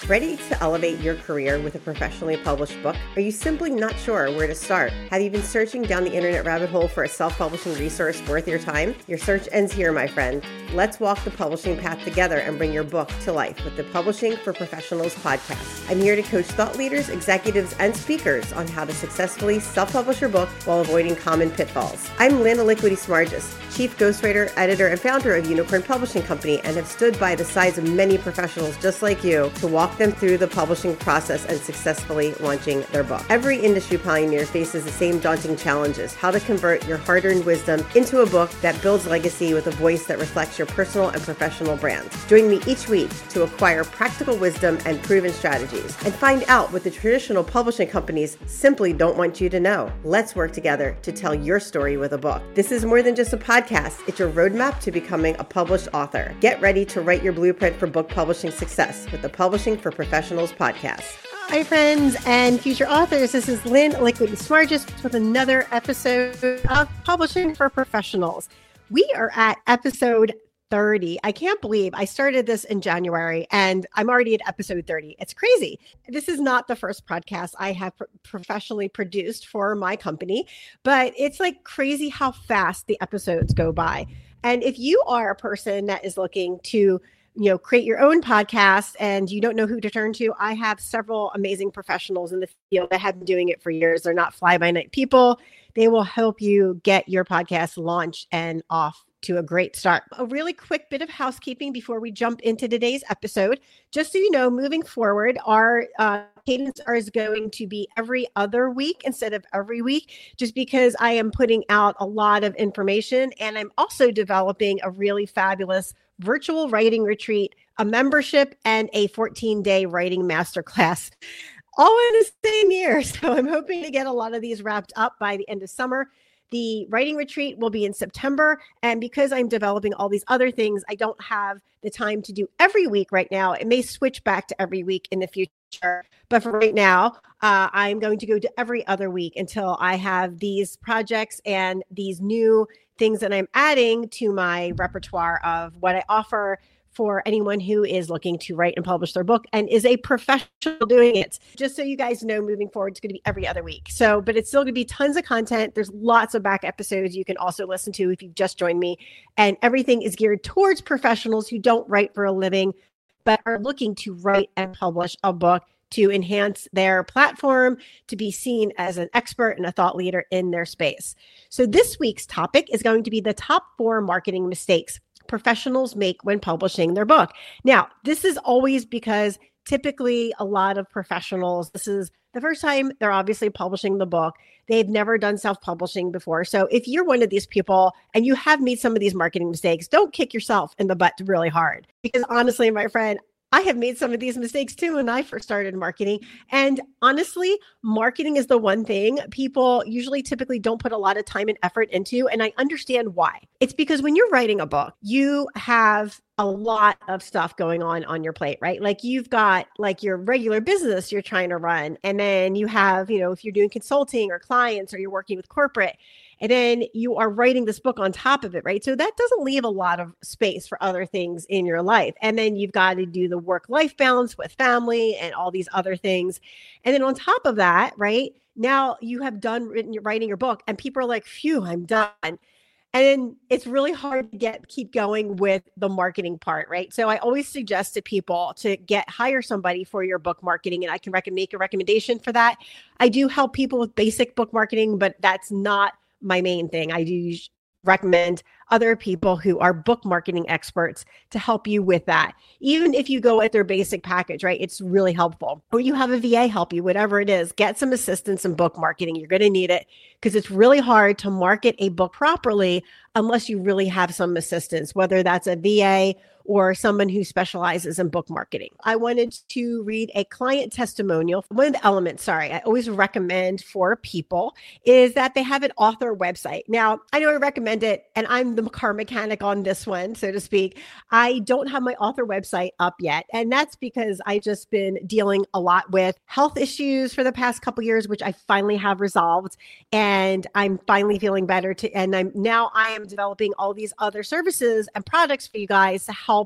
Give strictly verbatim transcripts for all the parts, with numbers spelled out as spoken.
Ready to elevate your career with a professionally published book? Are you simply not sure where to start? Have you been searching down the internet rabbit hole for a self-publishing resource worth your time? Your search ends here, my friend. Let's walk the publishing path together and bring your book to life with the Publishing for Professionals podcast. I'm here to coach thought leaders, executives, and speakers on how to successfully self-publish your book while avoiding common pitfalls. I'm Lynn Aliquity Smargis, Chief Ghostwriter, Editor, and Founder of Unicorn Publishing Company, and have stood by the sides of many professionals just like you to walk them through the publishing process and successfully launching their book. Every industry pioneer faces the same daunting challenges: how to convert your hard-earned wisdom into a book that builds legacy with a voice that reflects your personal and professional brand. Join me each week to acquire practical wisdom and proven strategies and find out what the traditional publishing companies simply don't want you to know. Let's work together to tell your story with a book. This is more than just a podcast. It's your roadmap to becoming a published author. Get ready to write your blueprint for book publishing success with the Publishing for Professionals podcast. Hi, friends and future authors. This is Lynn Aliquity Smargis with another episode of Publishing for Professionals. We are at episode thirty. I can't believe I started this in January and I'm already at episode thirty. It's crazy. This is not the first podcast I have pro- professionally produced for my company, but it's like crazy how fast the episodes go by. And if you are a person that is looking to you know, create your own podcast and you don't know who to turn to, I have several amazing professionals in the field that have been doing it for years. They're not fly-by-night people. They will help you get your podcast launched and off to a great start. A really quick bit of housekeeping before we jump into today's episode. Just so you know, moving forward, our uh, cadence is going to be every other week instead of every week, just because I am putting out a lot of information and I'm also developing a really fabulous virtual writing retreat, a membership, and a fourteen-day writing masterclass, all in the same year. So I'm hoping to get a lot of these wrapped up by the end of summer. The writing retreat will be in September. And because I'm developing all these other things, I don't have the time to do every week right now. It may switch back to every week in the future. But for right now, uh, I'm going to go to every other week until I have these projects and these new things that I'm adding to my repertoire of what I offer for anyone who is looking to write and publish their book and is a professional doing it. Just so you guys know, moving forward, it's going to be every other week. So, but it's still going to be tons of content. There's lots of back episodes you can also listen to if you've just joined me. And everything is geared towards professionals who don't write for a living, but are looking to write and publish a book to enhance their platform, to be seen as an expert and a thought leader in their space. So this week's topic is going to be the top four marketing mistakes professionals make when publishing their book. Now, this is always because typically a lot of professionals, this is the first time they're obviously publishing the book. They've never done self-publishing before. So if you're one of these people and you have made some of these marketing mistakes, don't kick yourself in the butt really hard. Because honestly, my friend, I have made some of these mistakes too when I first started marketing. And honestly, marketing is the one thing people usually typically don't put a lot of time and effort into. And I understand why. It's because when you're writing a book, you have a lot of stuff going on on your plate, right? Like you've got like your regular business you're trying to run. And then you have, you know, if you're doing consulting or clients or you're working with corporate, and then you are writing this book on top of it, right? So that doesn't leave a lot of space for other things in your life. And then you've got to do the work-life balance with family and all these other things. And then on top of that, right, now you have done written, writing your book and people are like, phew, I'm done. And then it's really hard to get keep going with the marketing part, right? So I always suggest to people to get hire somebody for your book marketing, and I can rec- make a recommendation for that. I do help people with basic book marketing, but that's not my main thing. I do recommend other people who are book marketing experts to help you with that. Even if you go with their basic package, right? It's really helpful. Or you have a V A help you, whatever it is, get some assistance in book marketing. You're going to need it because it's really hard to market a book properly unless you really have some assistance, whether that's a V A or someone who specializes in book marketing. I wanted to read a client testimonial. One of the elements, sorry, I always recommend for people is that they have an author website. Now, I know I recommend it, and I'm the car mechanic on this one, so to speak. I don't have my author website up yet, and that's because I've just been dealing a lot with health issues for the past couple of years, which I finally have resolved, and I'm finally feeling better. To, and I'm now I am developing all these other services and products for you guys to help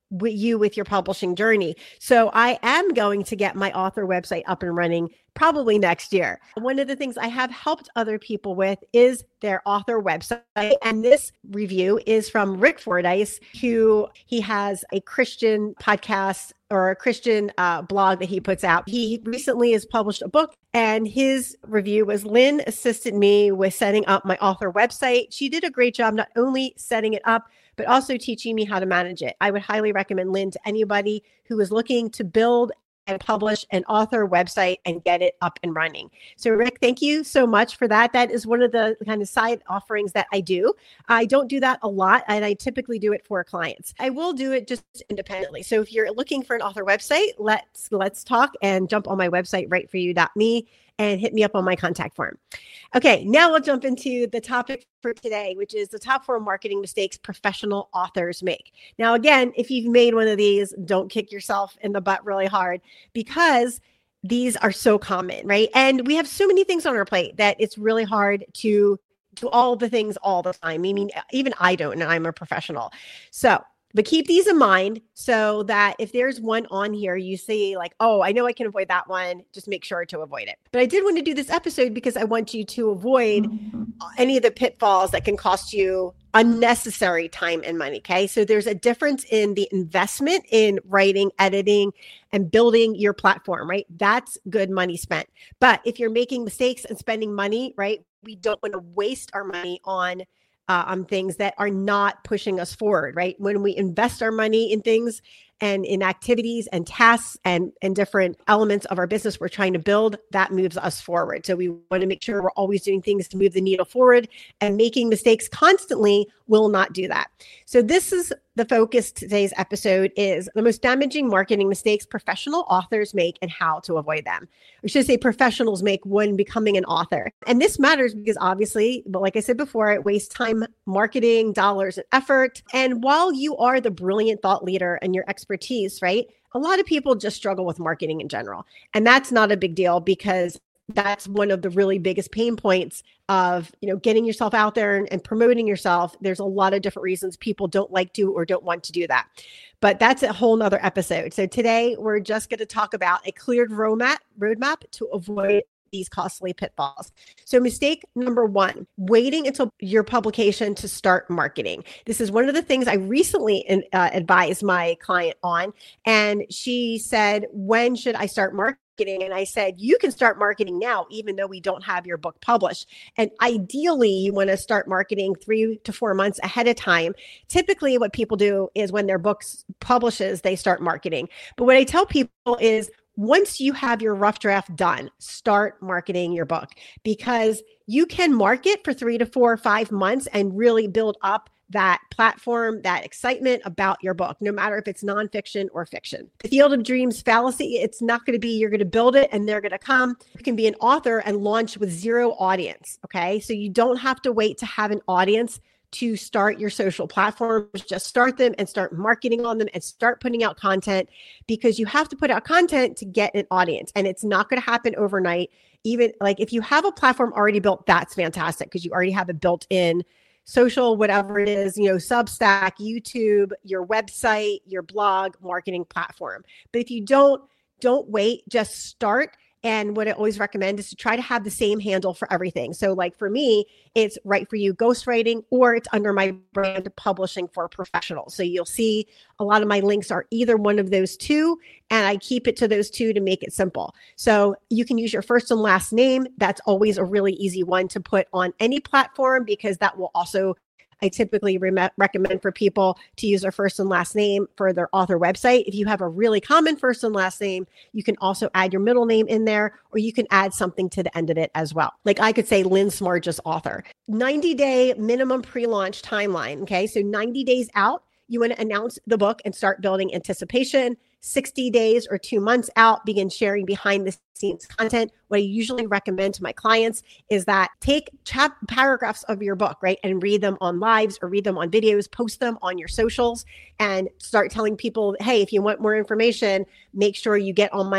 with you with your publishing journey. So I am going to get my author website up and running probably next year. One of the things I have helped other people with is their author website. And this review is from Rick Fordyce, who he has a Christian podcast or a Christian uh, blog that he puts out. He recently has published a book, and his review was, Lynn assisted me with setting up my author website. She did a great job not only setting it up, but also teaching me how to manage it. I would highly recommend Lynn to anybody who is looking to build and publish an author website and get it up and running. So Rick, thank you so much for that. That is one of the kind of side offerings that I do. I don't do that a lot, and I typically do it for clients. I will do it just independently. So if you're looking for an author website, let's let's talk and jump on my website, write for you dot me, and hit me up on my contact form. Okay, now we'll jump into the topic for today, which is the top four marketing mistakes professional authors make. Now, again, if you've made one of these, don't kick yourself in the butt really hard, because these are so common, right? And we have so many things on our plate that it's really hard to do all the things all the time. I mean, even I don't, and I'm a professional. So, but keep these in mind so that if there's one on here, you see like, oh, I know I can avoid that one. Just make sure to avoid it. But I did want to do this episode because I want you to avoid any of the pitfalls that can cost you unnecessary time and money. Okay. So there's a difference in the investment in writing, editing, and building your platform, right? That's good money spent. But if you're making mistakes and spending money, right, we don't want to waste our money on Uh, on things that are not pushing us forward, right? When we invest our money in things and in activities and tasks and, and different elements of our business we're trying to build, that moves us forward. So we want to make sure we're always doing things to move the needle forward, and making mistakes constantly will not do that. So this is the focus. Today's episode is the most damaging marketing mistakes professional authors make and how to avoid them. Or should I say professionals make when becoming an author. And this matters because obviously, but like I said before, it wastes time, marketing, dollars, and effort. And while you are the brilliant thought leader and your expertise, right? A lot of people just struggle with marketing in general. And that's not a big deal, because that's one of the really biggest pain points of, you know, getting yourself out there and, and promoting yourself. There's a lot of different reasons people don't like to or don't want to do that. But that's a whole nother episode. So today we're just going to talk about a cleared roadmap, roadmap to avoid these costly pitfalls. So mistake number one, waiting until your publication to start marketing. This is one of the things I recently uh, advised my client on. And she said, when should I start marketing? And I said, you can start marketing now, even though we don't have your book published. And ideally, you want to start marketing three to four months ahead of time. Typically, what people do is when their books publishes, they start marketing. But what I tell people is, once you have your rough draft done, start marketing your book, because you can market for three to four or five months and really build up that platform, that excitement about your book, no matter if it's nonfiction or fiction. The Field of Dreams fallacy, it's not going to be you're going to build it and they're going to come. You can be an author and launch with zero audience, okay? So you don't have to wait to have an audience to start your social platforms. Just start them and start marketing on them and start putting out content, because you have to put out content to get an audience, and it's not going to happen overnight. Even like if you have a platform already built, that's fantastic, because you already have a built-in social, whatever it is, you know, Substack, YouTube, your website, your blog, marketing platform. But if you don't, don't wait, just start. And what I always recommend is to try to have the same handle for everything. So like for me, it's Write for You Ghostwriting, or it's under my brand Publishing for Professionals. So you'll see a lot of my links are either one of those two, and I keep it to those two to make it simple. So you can use your first and last name. That's always a really easy one to put on any platform, because that will also, I typically re- recommend for people to use their first and last name for their author website. If you have a really common first and last name, you can also add your middle name in there, or you can add something to the end of it as well. Like I could say Lynn Smargis author. ninety day minimum pre-launch timeline. Okay. So ninety days out, you want to announce the book and start building anticipation. sixty days or two months out, begin sharing behind the scenes content. What I usually recommend to my clients is that take chap paragraphs of your book, right? And read them on lives or read them on videos, post them on your socials, and start telling people, hey, if you want more information, make sure you get on my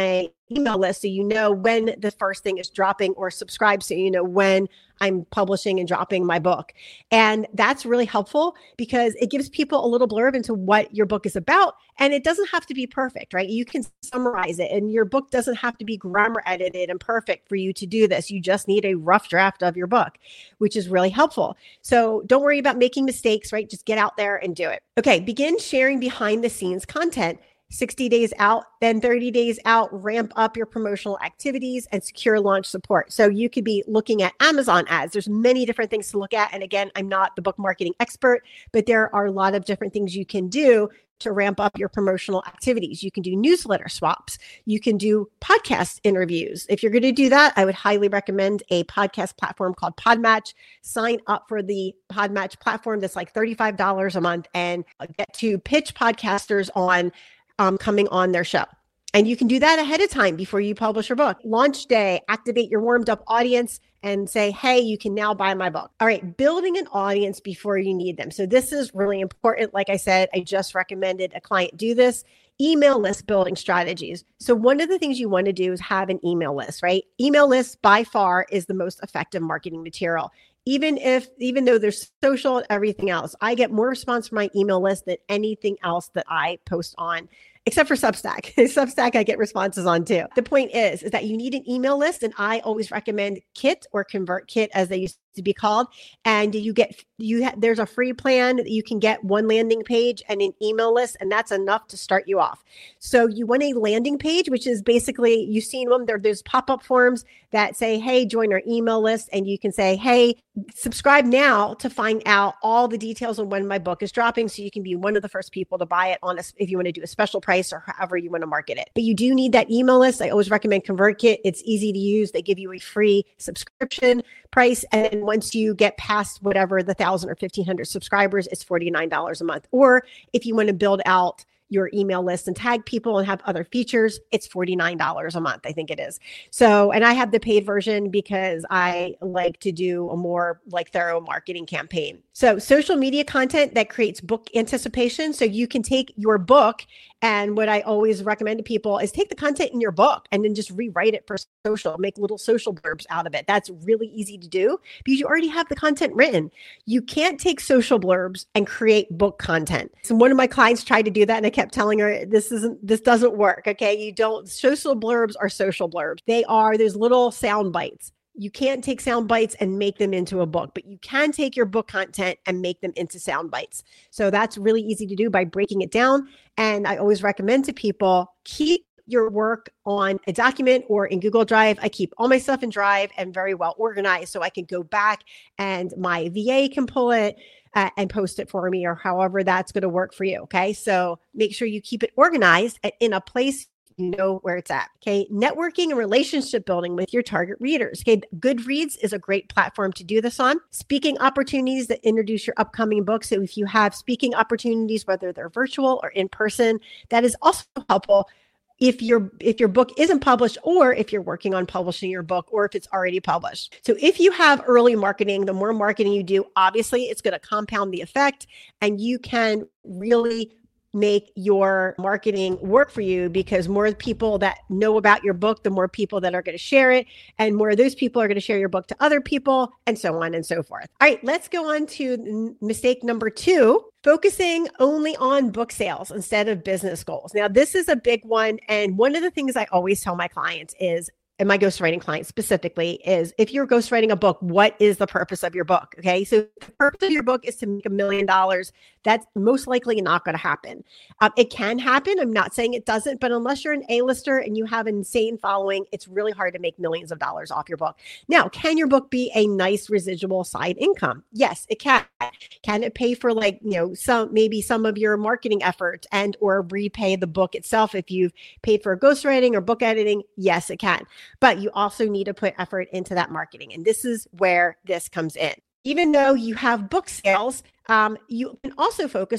email list so you know when the first thing is dropping, or subscribe so you know when I'm publishing and dropping my book. And that's really helpful because it gives people a little blurb into what your book is about. And it doesn't have to be perfect, right? You can summarize it, and your book doesn't have to be grammar edited and perfect for you to do this. You just need a rough draft of your book, which is really helpful. So don't worry about making mistakes, right? Just get out there and do it. Okay, begin sharing behind the scenes content. sixty days out, then thirty days out, ramp up your promotional activities and secure launch support. So you could be looking at Amazon ads. There's many different things to look at. And again, I'm not the book marketing expert, but there are a lot of different things you can do to ramp up your promotional activities. You can do newsletter swaps. You can do podcast interviews. If you're going to do that, I would highly recommend a podcast platform called Podmatch. Sign up for the Podmatch platform that's like thirty-five dollars a month and get to pitch podcasters on Um, coming on their show. And you can do that ahead of time before you publish your book. Launch day, activate your warmed up audience and say, hey, you can now buy my book. All right, building an audience before you need them. So this is really important. Like I said, I just recommended a client do this. Email list building strategies. So one of the things you want to do is have an email list, right? Email list by far is the most effective marketing material. Even if, even though there's social and everything else, I get more response from my email list than anything else that I post on, except for Substack. Substack, I get responses on too. The point is, is that you need an email list, and I always recommend Kit or ConvertKit, as they used to be called. And you get, you ha- there's a free plan that you can get one landing page and an email list, and that's enough to start you off. So you want a landing page, which is basically, you've seen them, there, there's pop-up forms that say, hey, join our email list. And you can say, hey, subscribe now to find out all the details on when my book is dropping, so you can be one of the first people to buy it on a, if you want to do a special price or however you want to market it. But you do need that email list. I always recommend ConvertKit. It's easy to use. They give you a free subscription price. And then once you get past whatever the thousand or fifteen hundred subscribers, it's forty-nine dollars a month. Or if you want to build out your email list and tag people and have other features, it's forty-nine dollars a month, I think it is. So, and I have the paid version because I like to do a more like thorough marketing campaign. So social media content that creates book anticipation. So you can take your book, and what I always recommend to people is take the content in your book and then just rewrite it for social, make little social blurbs out of it. That's really easy to do because you already have the content written. You can't take social blurbs and create book content. So one of my clients tried to do that, and I kept telling her, this isn't, this doesn't work. Okay. You don't, social blurbs are social blurbs. They are, there's little sound bites. You can't take sound bites and make them into a book, but you can take your book content and make them into sound bites. So that's really easy to do by breaking it down. And I always recommend to people, keep your work on a document or in Google Drive. I keep all my stuff in Drive and very well organized, so I can go back and my V A can pull it uh, and post it for me, or however that's going to work for you. Okay. So make sure you keep it organized and in a place you know where it's at. Okay. Networking and relationship building with your target readers. Okay. Goodreads is a great platform to do this on. Speaking opportunities that introduce your upcoming book. So if you have speaking opportunities, whether they're virtual or in person, that is also helpful if your if your book isn't published, or if you're working on publishing your book, or if it's already published. So if you have early marketing, the more marketing you do, obviously it's going to compound the effect, and you can really make your marketing work for you, because more people that know about your book, the more people that are going to share it, and more of those people are going to share your book to other people, and so on and so forth. All right, let's go on to mistake number two, focusing only on book sales instead of business goals. Now, this is a big one. And one of the things I always tell my clients is, and my ghostwriting clients specifically, is if you're ghostwriting a book, what is the purpose of your book? Okay. So the purpose of your book is to make a million dollars. That's most likely not going to happen. Um, it can happen. I'm not saying it doesn't, but unless you're an A-lister and you have an insane following, it's really hard to make millions of dollars off your book. Now, can your book be a nice residual side income? Yes, it can. Can it pay for, like, you know, some, maybe some of your marketing efforts and or repay the book itself if you've paid for ghostwriting or book editing? Yes, it can. But you also need to put effort into that marketing. And this is where this comes in. Even though you have book sales, um, you can also focus on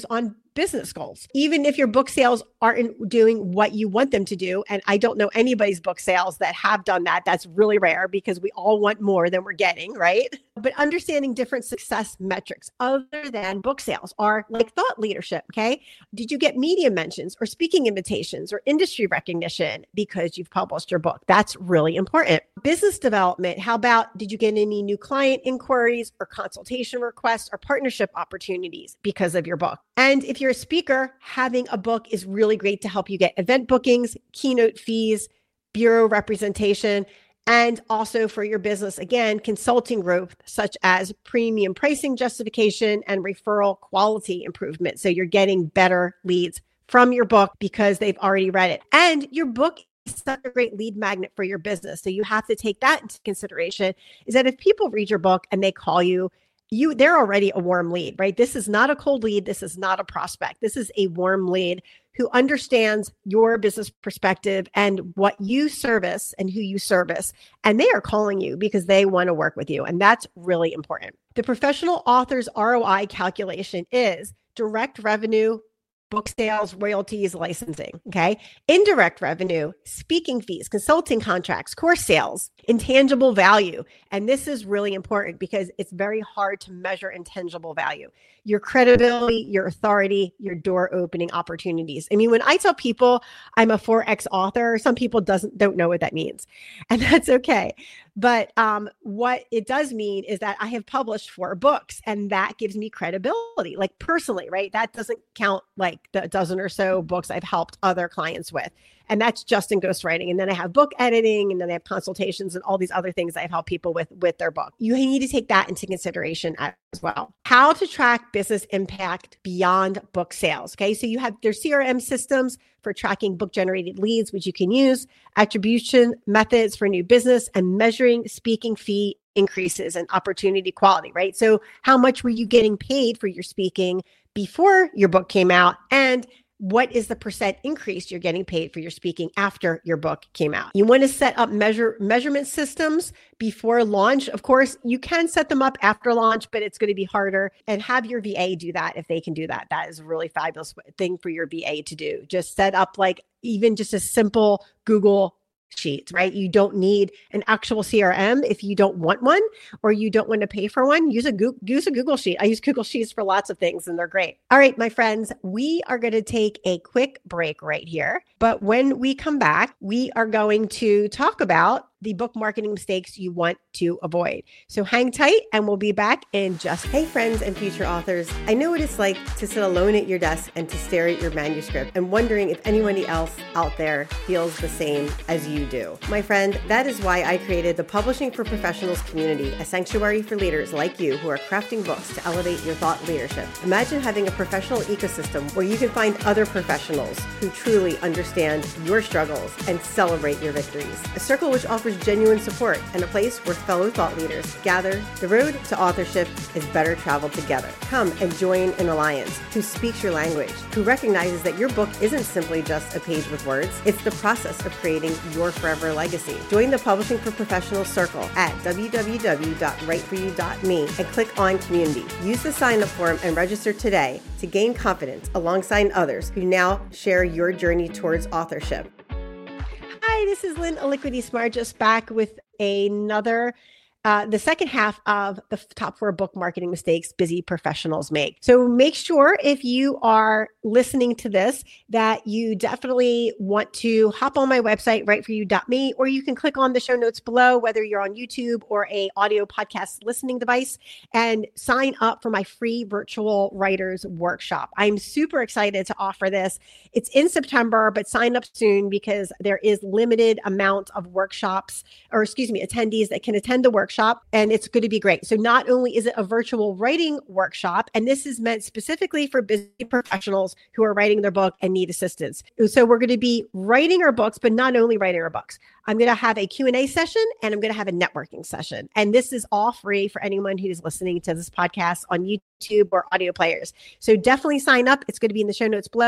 business goals, even if your book sales aren't doing what you want them to do. And I don't know anybody's book sales that have done that. That's really rare because we all want more than we're getting, right? But understanding different success metrics other than book sales are like thought leadership, okay? Did you get media mentions or speaking invitations or industry recognition because you've published your book? That's really important. Business development, how about did you get any new client inquiries or consultation requests or partnership opportunities because of your book? And if you're a speaker, having a book is really great to help you get event bookings, keynote fees, bureau representation, and also for your business, again, consulting growth, such as premium pricing justification and referral quality improvement. So you're getting better leads from your book because they've already read it. And your book is such a great lead magnet for your business. So you have to take that into consideration, is that if people read your book and they call you, you they're already a warm lead, right? This is not a cold lead. This is not a prospect. This is a warm lead who understands your business perspective and what you service and who you service. And they are calling you because they want to work with you. And that's really important. The professional author's R O I calculation is direct revenue, book sales, royalties, licensing, okay? Indirect revenue, speaking fees, consulting contracts, course sales, intangible value. And this is really important because it's very hard to measure intangible value. Your credibility, your authority, your door opening opportunities. I mean, when I tell people I'm a four X author, some people doesn't don't know what that means. And that's okay. But um, what it does mean is that I have published four books, and that gives me credibility, like personally, right? That doesn't count like the dozen or so books I've helped other clients with. And that's just in ghostwriting. And then I have book editing, and then I have consultations and all these other things I've helped people with with their book. You need to take that into consideration as well. How to track business impact beyond book sales. Okay. So you have their C R M systems for tracking book generated leads, which you can use, attribution methods for new business, and measuring speaking fee increases and opportunity quality, right? So how much were you getting paid for your speaking before your book came out? And what is the percent increase you're getting paid for your speaking after your book came out? You want to set up measure measurement systems before launch. Of course, you can set them up after launch, but it's going to be harder. And have your V A do that if they can do that. That is a really fabulous thing for your V A to do. Just set up like even just a simple Google sheets, right? You don't need an actual C R M if you don't want one or you don't want to pay for one. Use a Google, use a Google sheet. I use Google Sheets for lots of things and they're great. All right, my friends, we are going to take a quick break right here. But when we come back, we are going to talk about the book marketing mistakes you want to avoid. So hang tight and we'll be back in just. Hey friends and future authors, I know what it's like to sit alone at your desk and to stare at your manuscript and wondering if anybody else out there feels the same as you do. My friend, that is why I created the Publishing for Professionals community, a sanctuary for leaders like you who are crafting books to elevate your thought leadership. Imagine having a professional ecosystem where you can find other professionals who truly understand your struggles and celebrate your victories. A circle which offers genuine support and a place where fellow thought leaders gather. The road to authorship is better traveled together. Come and join an alliance who speaks your language, who recognizes that your book isn't simply just a page with words. It's the process of creating your forever legacy. Join the Publishing for Professionals circle at w w w dot write for you dot me and click on community. Use the sign up form and register today to gain confidence alongside others who now share your journey towards authorship. Hi, this is Lynn Aliquity Smart, just back with another, uh, the second half of the top four book marketing mistakes busy professionals make. So make sure if you are listening to this that you definitely want to hop on my website, write for you dot me, or you can click on the show notes below, whether you're on YouTube or a audio podcast listening device, and sign up for my free virtual writers workshop. I'm super excited to offer this. It's in September, but sign up soon because there is limited amount of workshops, or excuse me, attendees that can attend the workshop, and it's going to be great. So not only is it a virtual writing workshop, and this is meant specifically for busy professionals who are writing their book and need assistance. So we're going to be writing our books, but not only writing our books. I'm going to have a Q and A session and I'm going to have a networking session. And this is all free for anyone who's listening to this podcast on YouTube or audio players. So definitely sign up. It's going to be in the show notes below.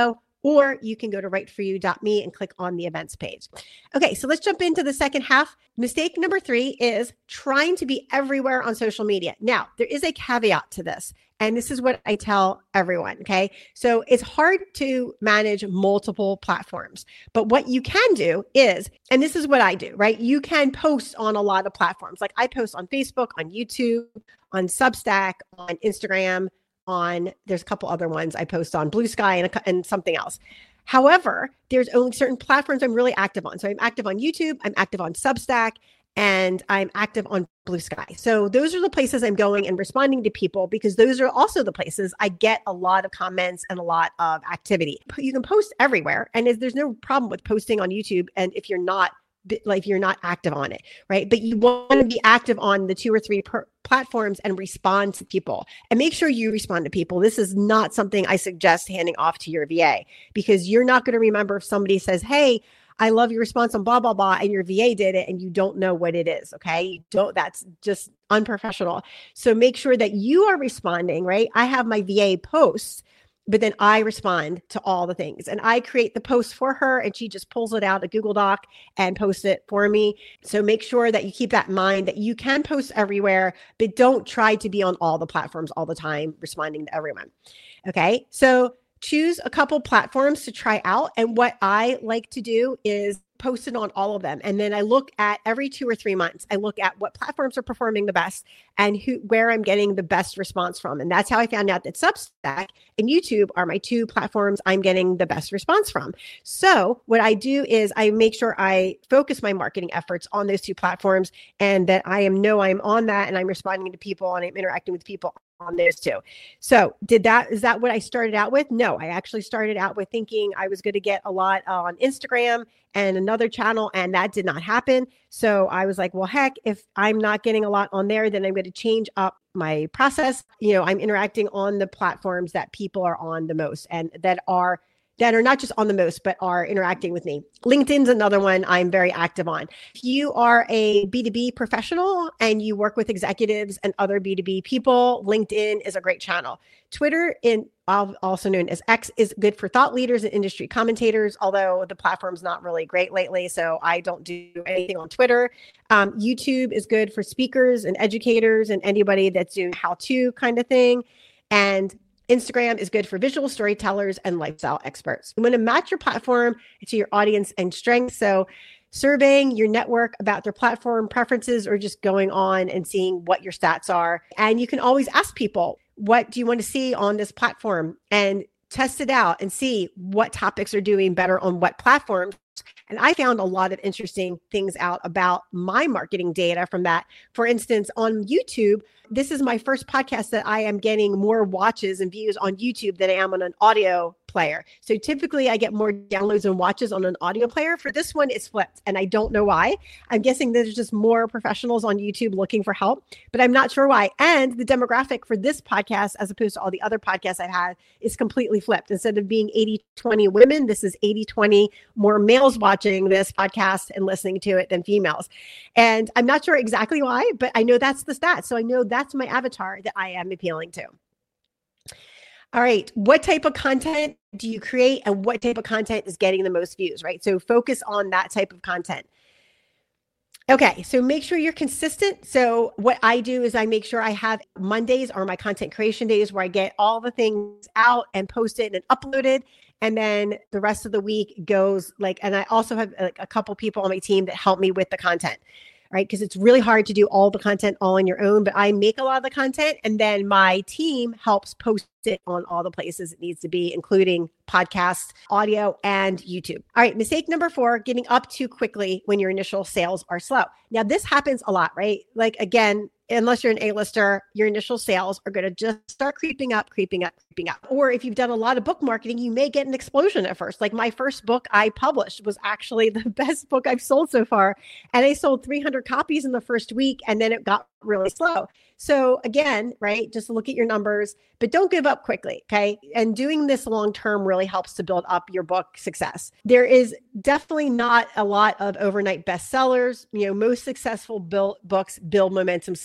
or you can go to write for you dot me and click on the events page. Okay, so let's jump into the second half. Mistake number three is trying to be everywhere on social media. Now, there is a caveat to this, and this is what I tell everyone, okay? So it's hard to manage multiple platforms, but what you can do is, and this is what I do, right? You can post on a lot of platforms. Like I post on Facebook, on YouTube, on Substack, on Instagram, on, there's a couple other ones I post on, Blue Sky and, a, and something else. However, there's only certain platforms I'm really active on. So I'm active on YouTube, I'm active on Substack, and I'm active on Blue Sky. So those are the places I'm going and responding to people, because those are also the places I get a lot of comments and a lot of activity. You can post everywhere, and there's no problem with posting on YouTube. And if you're not like if you're not active on it, right? But you want to be active on the two or three per platforms and respond to people, and make sure you respond to people. This is not something I suggest handing off to your V A, because you're not going to remember if somebody says, hey, I love your response on blah, blah, blah, and your V A did it and you don't know what it is. Okay. You don't, that's just unprofessional. So make sure that you are responding, right? I have my V A posts, but then I respond to all the things, and I create the post for her, and she just pulls it out a Google Doc and posts it for me. So make sure that you keep that in mind, that you can post everywhere, but don't try to be on all the platforms all the time, responding to everyone. Okay. So choose a couple platforms to try out. And what I like to do is post it on all of them. And then I look at every two or three months, I look at what platforms are performing the best and who, where I'm getting the best response from. And that's how I found out that Substack and YouTube are my two platforms I'm getting the best response from. So what I do is I make sure I focus my marketing efforts on those two platforms, and that I am know I'm on that, and I'm responding to people, and I'm interacting with people on those two. So did that, is that what I started out with? No, I actually started out with thinking I was going to get a lot on Instagram and another channel, and that did not happen. So I was like, well, heck, if I'm not getting a lot on there, then I'm going to change up my process. You know, I'm interacting on the platforms that people are on the most, and that are that are not just on the most, but are interacting with me. LinkedIn's another one I'm very active on. If you are a B two B professional and you work with executives and other B two B people, LinkedIn is a great channel. Twitter, in also known as X, is good for thought leaders and industry commentators, although the platform's not really great lately, so I don't do anything on Twitter. Um, YouTube is good for speakers and educators and anybody that's doing how-to kind of thing. And Instagram is good for visual storytellers and lifestyle experts. You want to match your platform to your audience and strengths. So surveying your network about their platform preferences, or just going on and seeing what your stats are. And you can always ask people, what do you want to see on this platform? And test it out and see what topics are doing better on what platforms. And I found a lot of interesting things out about my marketing data from that. For instance, on YouTube, this is my first podcast that I am getting more watches and views on YouTube than I am on an audio player. So typically I get more downloads and watches on an audio player. For this one, it's flipped, and I don't know why. I'm guessing there's just more professionals on YouTube looking for help, but I'm not sure why. And the demographic for this podcast, as opposed to all the other podcasts I've had, is completely flipped. Instead of being eighty twenty women, this is eighty twenty more males watching this podcast and listening to it than females. And I'm not sure exactly why, but I know that's the stat. So I know that's my avatar that I am appealing to. All right. What type of content do you create, and what type of content is getting the most views, right? So focus on that type of content. Okay. So make sure you're consistent. So what I do is I make sure I have Mondays are my content creation days, where I get all the things out and posted and uploaded. And then the rest of the week goes like, and I also have like a couple people on my team that help me with the content, right? Because it's really hard to do all the content all on your own, but I make a lot of the content, and then my team helps post it on all the places it needs to be, including podcasts, audio, and YouTube. All right, mistake number four, giving up too quickly when your initial sales are slow. Now, this happens a lot, right? Like, again, unless you're an A-lister, your initial sales are going to just start creeping up, creeping up, creeping up. Or if you've done a lot of book marketing, you may get an explosion at first. Like my first book I published was actually the best book I've sold so far. And I sold three hundred copies in the first week, and then it got really slow. So again, right, just look at your numbers, but don't give up quickly, okay? And doing this long-term really helps to build up your book success. There is definitely not a lot of overnight bestsellers. You know, most successful build, books build momentum slowly.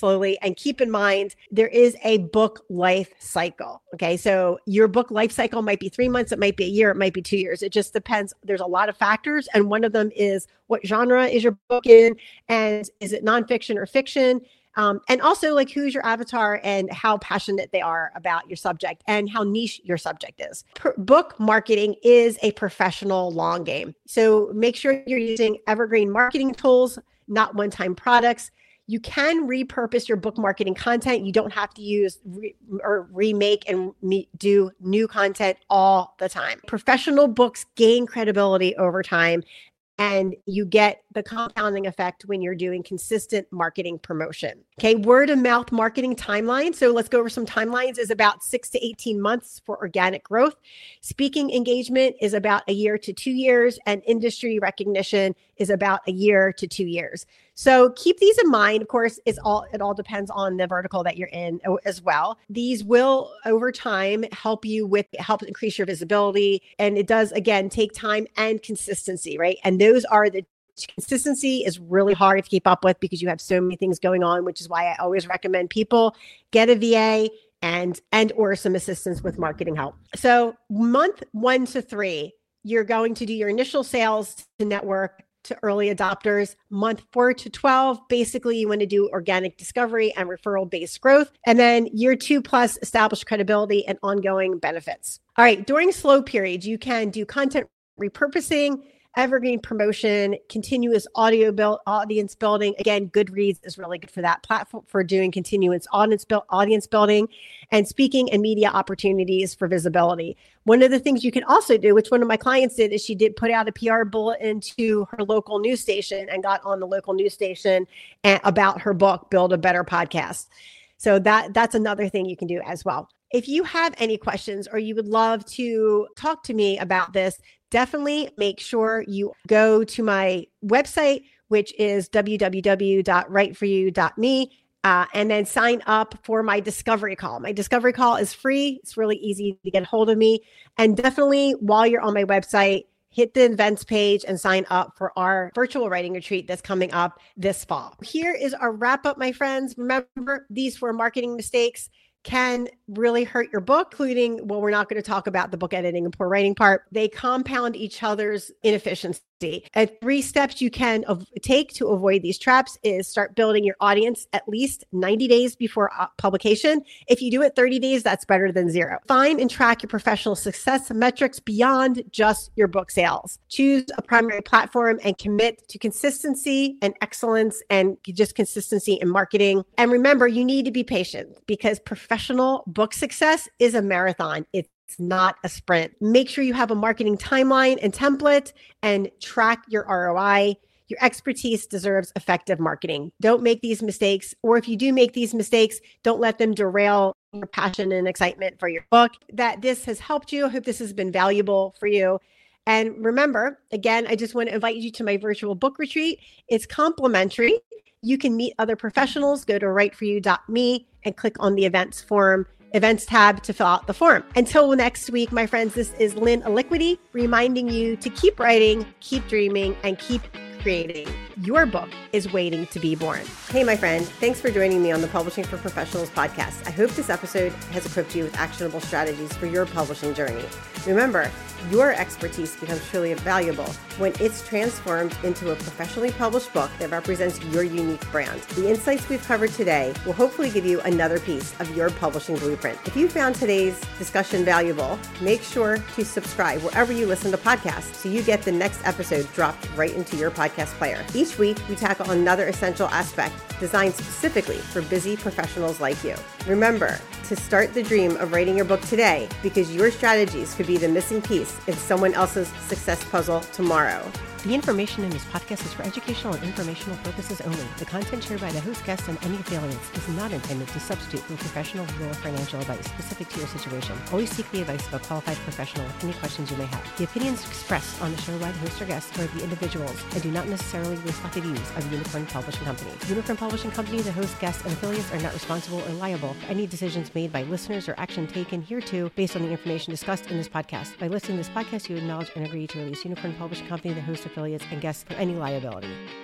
slowly. And keep in mind, there is a book life cycle. Okay. So your book life cycle might be three months. It might be a year. It might be two years. It just depends. There's a lot of factors. And one of them is what genre is your book in? And is it nonfiction or fiction? Um, and also like who's your avatar and how passionate they are about your subject and how niche your subject is. Per- book marketing is a professional long game. So make sure you're using evergreen marketing tools, not one-time products. You can repurpose your book marketing content. You don't have to use re- or remake and me- do new content all the time. Professional books gain credibility over time. And you get the compounding effect when you're doing consistent marketing promotion. Okay, word of mouth marketing timeline. So let's go over some timelines is about six to eighteen months for organic growth. Speaking engagement is about a year to two years. And industry recognition is about a year to two years. So keep these in mind. Of course, it's all it all depends on the vertical that you're in as well. These will over time help you with help increase your visibility. And it does, again, take time and consistency, right? And those are the consistency is really hard to keep up with because you have so many things going on, which is why I always recommend people get a V A and and or some assistance with marketing help. So month one to three, you're going to do your initial sales to network to early adopters. Month four to twelve, basically you want to do organic discovery and referral based growth. And then year two plus establish credibility and ongoing benefits. All right. During slow periods, you can do content repurposing, evergreen promotion, continuous audio build, audience building. Again, Goodreads is really good for that platform for doing continuous audience, build, audience building and speaking and media opportunities for visibility. One of the things you can also do, which one of my clients did, is she did put out a P R bulletin to her local news station and got on the local news station and, about her book, Build a Better Podcast. So that that's another thing you can do as well. If you have any questions or you would love to talk to me about this, definitely make sure you go to my website, which is w w w dot write for you dot me, uh, and then sign up for my discovery call. My discovery call is free. It's really easy to get a hold of me. And definitely while you're on my website, hit the events page and sign up for our virtual writing retreat that's coming up this fall. Here is our wrap up, my friends. Remember, these four marketing mistakes can really hurt your book, including, well, we're not going to talk about the book editing and poor writing part. They compound each other's inefficiency. And three steps you can av- take to avoid these traps is start building your audience at least ninety days before uh, publication. If you do it thirty days, that's better than zero. Find and track your professional success metrics beyond just your book sales. Choose a primary platform and commit to consistency and excellence and just consistency in marketing. And remember, you need to be patient because professional book success is a marathon. It's It's not a sprint. Make sure you have a marketing timeline and template and track your R O I. Your expertise deserves effective marketing. Don't make these mistakes. Or if you do make these mistakes, don't let them derail your passion and excitement for your book. That this has helped you. I hope this has been valuable for you. And remember, again, I just want to invite you to my virtual book retreat. It's complimentary. You can meet other professionals. Go to write for you dot me and click on the events form. Events tab to fill out the form. Until next week, my friends, this is Lynn Aliquity reminding you to keep writing, keep dreaming, and keep creating. Your book is waiting to be born. Hey, my friend, thanks for joining me on the Publishing for Professionals podcast. I hope this episode has equipped you with actionable strategies for your publishing journey. Remember, your expertise becomes truly valuable when it's transformed into a professionally published book that represents your unique brand. The insights we've covered today will hopefully give you another piece of your publishing blueprint. If you found today's discussion valuable, make sure to subscribe wherever you listen to podcasts so you get the next episode dropped right into your podcast player. Each week, we tackle another essential aspect designed specifically for busy professionals like you. Remember to start the dream of writing your book today because your strategies could be the missing piece in someone else's success puzzle tomorrow. The information in this podcast is for educational and informational purposes only. The content shared by the host, guests, and any affiliates is not intended to substitute for professional legal or financial advice specific to your situation. Always seek the advice of a qualified professional with any questions you may have. The opinions expressed on the show by the host or guests are of the individuals and do not necessarily reflect the views of Unicorn Publishing Company. Unicorn Publishing Company, the host, guests, and affiliates are not responsible or liable for any decisions made by listeners or action taken hereto based on the information discussed in this podcast. By listening to this podcast, you acknowledge and agree to release Unicorn Publishing Company, the host, affiliates, and guests for any liability.